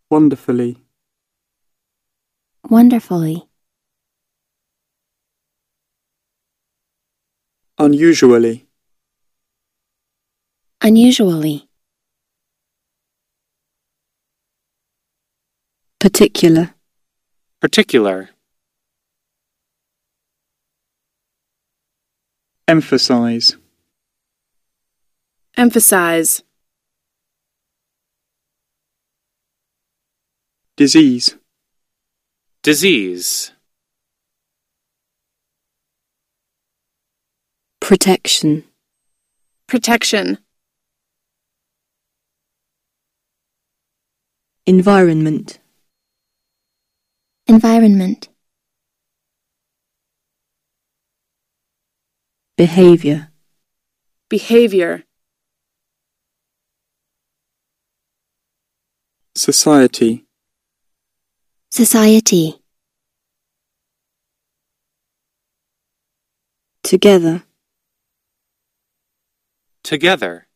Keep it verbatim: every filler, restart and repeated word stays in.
wonderfully, wonderfully, unusually, unusually, particular, particular, emphasize, emphasize, disease, disease, protection, protection, environment, environment, behavior, behavior, society, society, together, together,